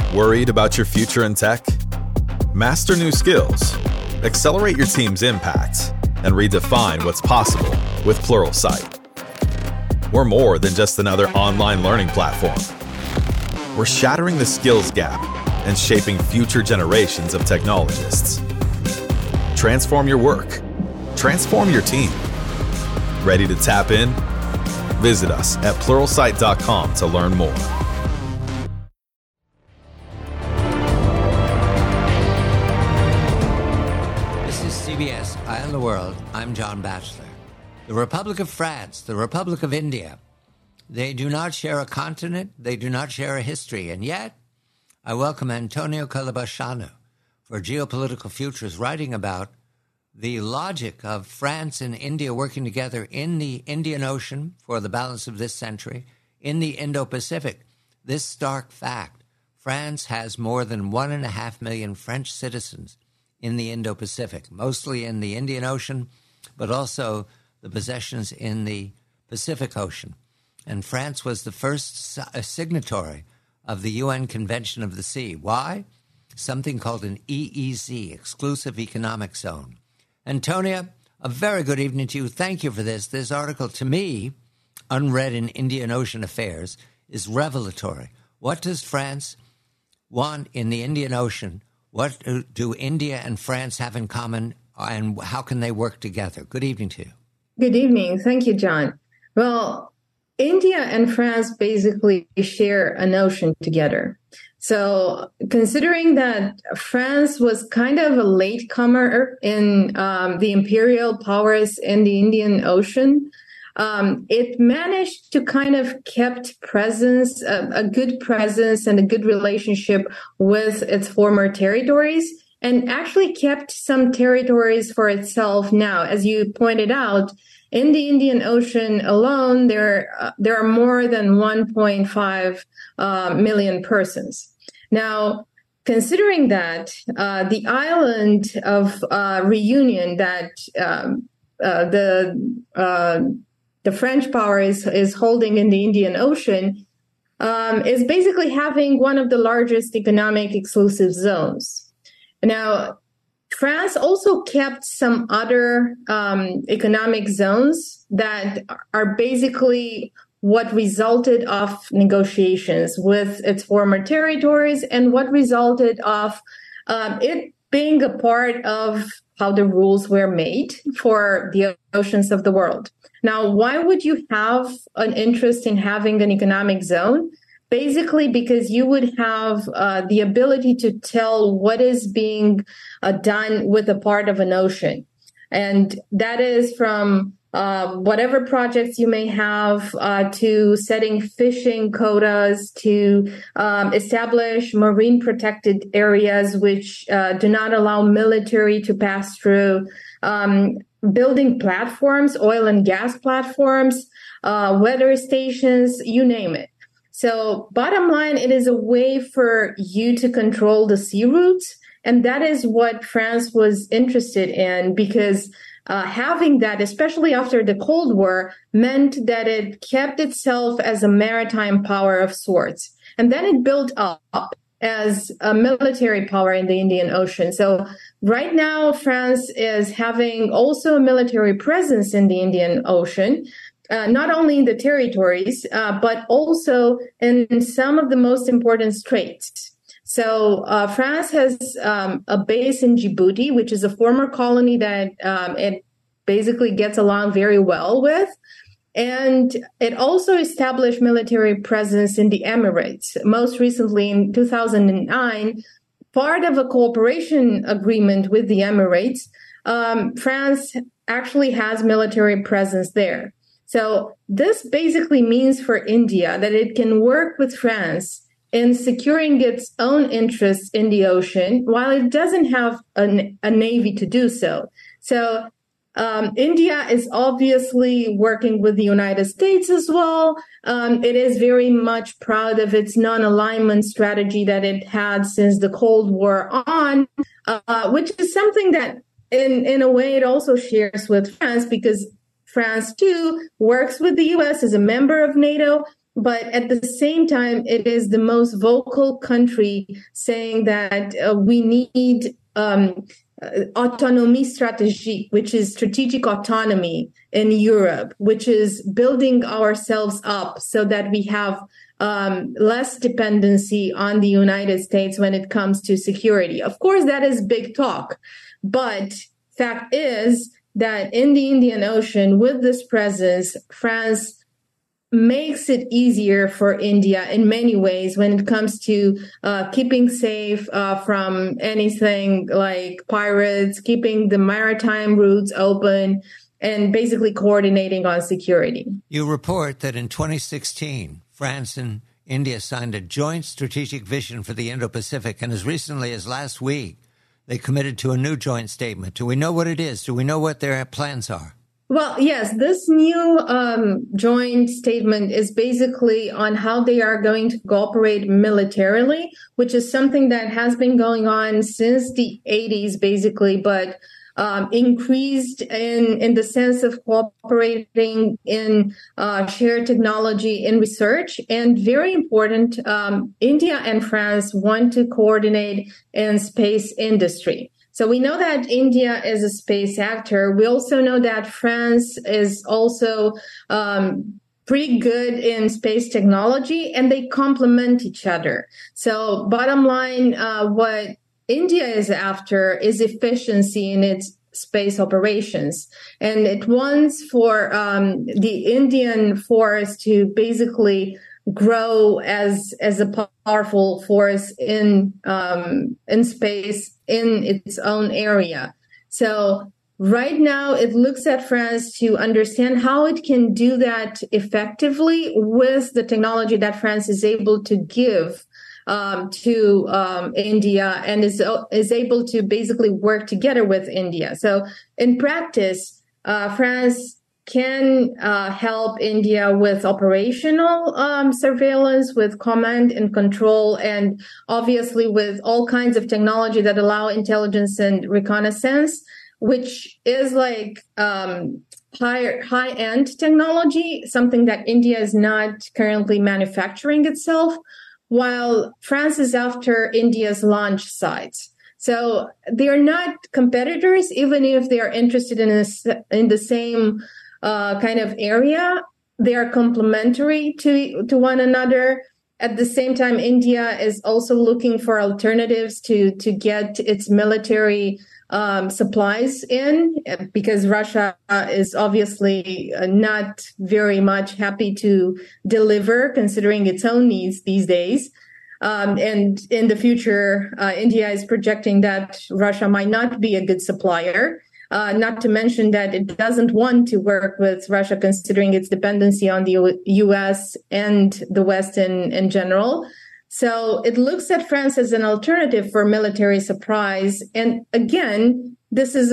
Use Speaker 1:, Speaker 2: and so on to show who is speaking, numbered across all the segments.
Speaker 1: Worried about your future in tech? Master new skills, accelerate your team's impact, and redefine what's possible with Pluralsight. We're more than just another online learning platform. We're shattering the skills gap and shaping future generations of technologists. Transform your work. Transform your team. Ready to tap in? Visit us at pluralsight.com to learn more.
Speaker 2: This is CBS Eye on the World. I'm John Batchelor. The Republic of France, the Republic of India, they do not share a continent, they do not share a history, and yet I welcome Antonio Calabashanu for Geopolitical Futures, writing about the logic of France and India working together in the Indian Ocean for the balance of this century, in the Indo-Pacific. This stark fact, France has more than 1.5 million French citizens in the Indo-Pacific, mostly in the Indian Ocean, but also the possessions in the Pacific Ocean. And France was the first signatory of the UN Convention of the Sea. Why? Something called an EEZ, Exclusive Economic Zone. Antonia, a very good evening to you. Thank you for this. This article, to me, unread in Indian Ocean Affairs, is revelatory. What does France want in the Indian Ocean? What do India and France have in common, and how can they work together? Good evening to you.
Speaker 3: Good evening. Thank you, John. Well, India and France basically share an ocean together. So considering that France was kind of a latecomer in the imperial powers in the Indian Ocean, it managed to kind of kept presence, a good presence and a good relationship with its former territories, and actually kept some territories for itself now. As you pointed out, in the Indian Ocean alone, there are more than 1.5 million persons. Now, considering that the island of Reunion that the French power is holding in the Indian Ocean is basically having one of the largest economic exclusive zones. Now, France also kept some other economic zones that are basically what resulted of negotiations with its former territories and what resulted of it being a part of how the rules were made for the oceans of the world. Now, why would you have an interest in having an economic zone? Basically, because you would have the ability to tell what is being done with a part of an ocean. And that is from whatever projects you may have to setting fishing quotas, to establish marine protected areas which do not allow military to pass through, building platforms, oil and gas platforms, weather stations, you name it. So bottom line, it is a way for you to control the sea routes. And that is what France was interested in, because having that, especially after the Cold War, meant that it kept itself as a maritime power of sorts. And then it built up as a military power in the Indian Ocean. So right now, France is having also a military presence in the Indian Ocean. Not only in the territories, but also in some of the most important straits. So France has a base in Djibouti, which is a former colony that it basically gets along very well with. And it also established military presence in the Emirates. Most recently, in 2009, part of a cooperation agreement with the Emirates, France actually has military presence there. So this basically means for India that it can work with France in securing its own interests in the ocean while it doesn't have a navy to do so. So India is obviously working with the United States as well. It is very much proud of its non-alignment strategy that it had since the Cold War on, which is something that in a way it also shares with France, because France, too, works with the U.S. as a member of NATO, but at the same time, it is the most vocal country saying that we need autonomie stratégique, which is strategic autonomy in Europe, which is building ourselves up so that we have less dependency on the United States when it comes to security. Of course, that is big talk, but fact is that in the Indian Ocean, with this presence, France makes it easier for India in many ways when it comes to keeping safe from anything like pirates, keeping the maritime routes open, and basically coordinating on security.
Speaker 2: You report that in 2016, France and India signed a joint strategic vision for the Indo-Pacific, and as recently as last week, they committed to a new joint statement. Do we know what it is? Do we know what their plans are?
Speaker 3: Well, yes, this new joint statement is basically on how they are going to cooperate militarily, which is something that has been going on since the 80s, basically, but increased in the sense of cooperating in shared technology in research. And very important, India and France want to coordinate in space industry. So we know that India is a space actor. We also know that France is also pretty good in space technology, and they complement each other. So bottom line, what India is after is efficiency in its space operations. And it wants for the Indian force to basically grow as a powerful force in space in its own area. So right now it looks at France to understand how it can do that effectively with the technology that France is able to give to India, and is able to basically work together with India. So in practice, France can help India with operational surveillance, with command and control, and obviously with all kinds of technology that allow intelligence and reconnaissance, which is like high-end technology, something that India is not currently manufacturing itself, while France is after India's launch sites. So they are not competitors, even if they are interested in the same kind of area. They are complementary to one another. At the same time, India is also looking for alternatives to get its military supplies in, because Russia is obviously not very much happy to deliver, considering its own needs these days. And in the future, India is projecting that Russia might not be a good supplier. Not to mention that it doesn't want to work with Russia, considering its dependency on the U.S. and the West in general. So it looks at France as an alternative for military surprise. And again, this is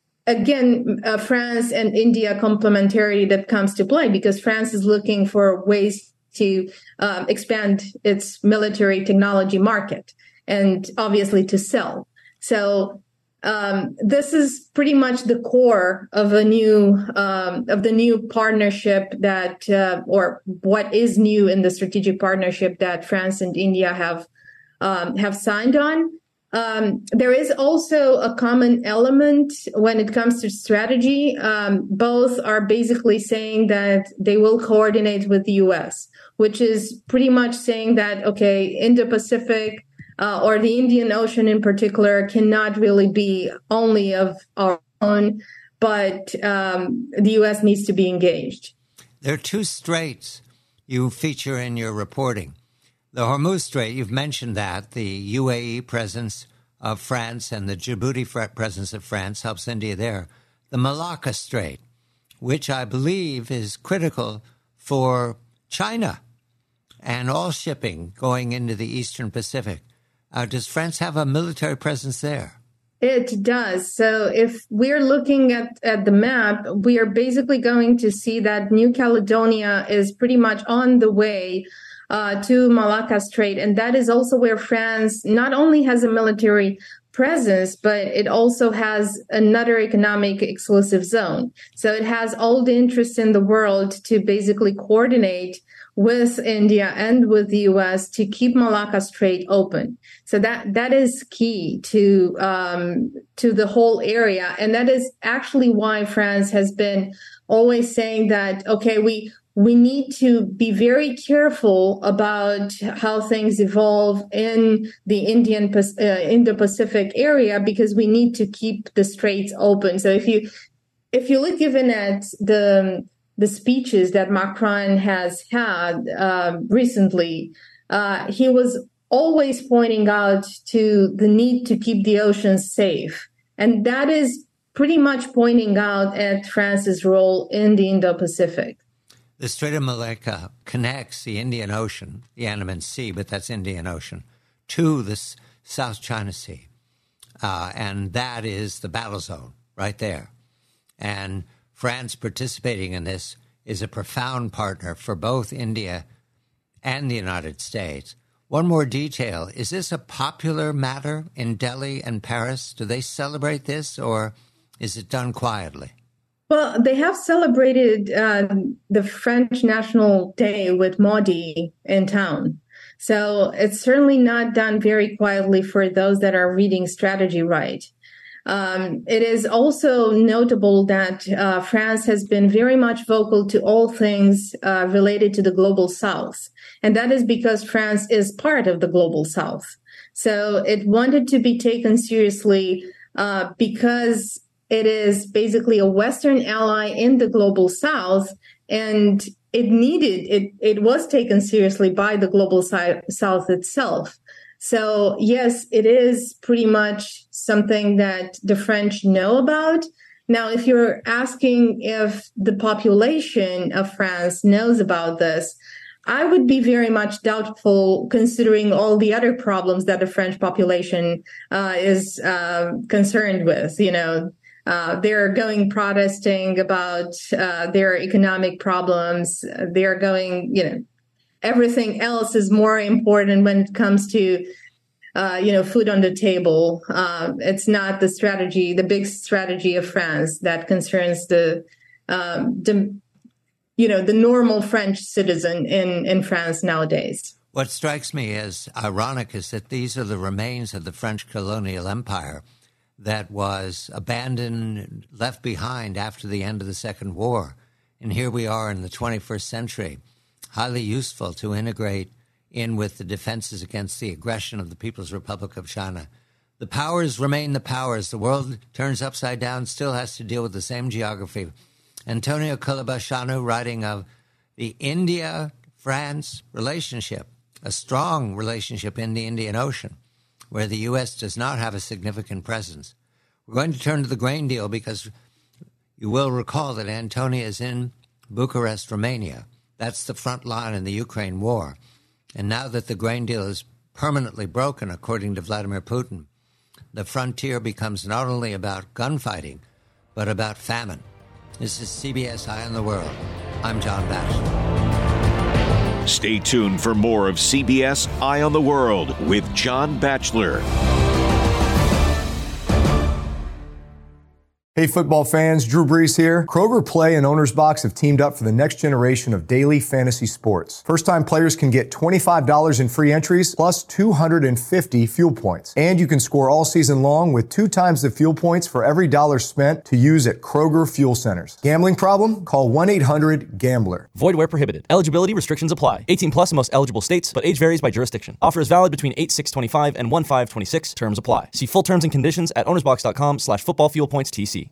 Speaker 3: France and India complementarity that comes to play, because France is looking for ways to expand its military technology market and obviously to sell. So this is pretty much the core of the new partnership that, or what is new in the strategic partnership that France and India have signed on. There is also a common element when it comes to strategy. Both are basically saying that they will coordinate with the U.S., which is pretty much saying that, okay, Indo-Pacific or the Indian Ocean in particular cannot really be only of our own, but the U.S. needs to be engaged.
Speaker 2: There are two straits you feature in your reporting. The Hormuz Strait, you've mentioned that, the UAE presence of France and the Djibouti presence of France helps India there. The Malacca Strait, which I believe is critical for China and all shipping going into the Eastern Pacific. Does France have a military presence there?
Speaker 3: It does. So if we're looking at the map, we are basically going to see that New Caledonia is pretty much on the way to Malacca Strait. And that is also where France not only has a military presence, but it also has another economic exclusive zone. So it has all the interests in the world to basically coordinate with India and with the US to keep Malacca Strait open. So that is key to the whole area. And that is actually why France has been always saying that, okay, we need to be very careful about how things evolve in the Indo-Pacific area, because we need to keep the straits open. So if you look even at the speeches that Macron has had recently, he was always pointing out to the need to keep the oceans safe. And that is pretty much pointing out at France's role in the Indo-Pacific.
Speaker 2: The Strait of Malacca connects the Indian Ocean, the Andaman Sea, but that's Indian Ocean, to the South China Sea. And that is the battle zone right there. And France participating in this is a profound partner for both India and the United States. One more detail. Is this a popular matter in Delhi and Paris? Do they celebrate this, or is it done quietly?
Speaker 3: Well, they have celebrated the French National Day with Modi in town. So it's certainly not done very quietly for those that are reading strategy right. It is also notable that France has been very much vocal to all things related to the Global South. And that is because France is part of the Global South. So it wanted to be taken seriously because it is basically a Western ally in the Global South, and it was taken seriously by the Global South itself. So yes, it is pretty much something that the French know about. Now, if you're asking if the population of France knows about this, I would be very much doubtful, considering all the other problems that the French population is concerned with. They're going protesting about their economic problems. They're going, everything else is more important when it comes to, food on the table. It's not the big strategy of France that concerns the normal French citizen in France nowadays.
Speaker 2: What strikes me as ironic is that these are the remains of the French colonial empire that was abandoned, left behind after the end of the Second War. And here we are in the 21st century, highly useful to integrate in with the defenses against the aggression of the People's Republic of China. The powers remain the powers. The world turns upside down, still has to deal with the same geography. Antonio Culebashanu, writing of the India-France relationship, a strong relationship in the Indian Ocean, where the U.S. does not have a significant presence. We're going to turn to the grain deal because you will recall that Antonio is in Bucharest, Romania. That's the front line in the Ukraine war. And now that the grain deal is permanently broken, according to Vladimir Putin, the frontier becomes not only about gunfighting, but about famine. This is CBS Eye on the World. I'm John Batchelor.
Speaker 4: Stay tuned for more of CBS Eye on the World with John Batchelor.
Speaker 5: Hey football fans, Drew Brees here. Kroger Play and Owner's Box have teamed up for the next generation of daily fantasy sports. First-time players can get $25 in free entries plus 250 fuel points. And you can score all season long with 2 times the fuel points for every dollar spent to use at Kroger Fuel Centers. Gambling problem? Call 1-800-GAMBLER.
Speaker 6: Void where prohibited. Eligibility restrictions apply. 18 plus in most eligible states, but age varies by jurisdiction. Offer is valid between 8/6/25 and 1/5/26. Terms apply. See full terms and conditions at ownersbox.com/footballfuelpointstc.